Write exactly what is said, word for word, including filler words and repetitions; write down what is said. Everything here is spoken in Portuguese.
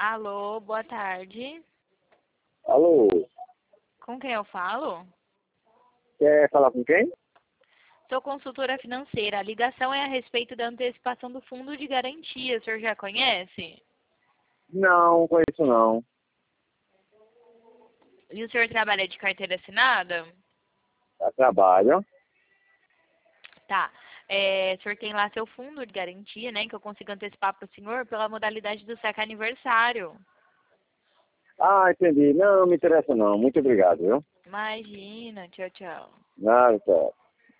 Alô, boa tarde. Alô, Com quem eu falo? quer falar com quem? Sou consultora financeira. A ligação é a respeito da antecipação do fundo de garantia. O senhor já conhece? Não, conheço não. E o senhor trabalha de carteira assinada? Tá, trabalho. Tá. É, o senhor tem lá seu fundo de garantia, né? Que eu consigo antecipar para o senhor pela modalidade do saque aniversário. Ah, entendi. Não, não me interessa não. Muito obrigado, viu? Imagina. Tchau, tchau. Nada, tchau.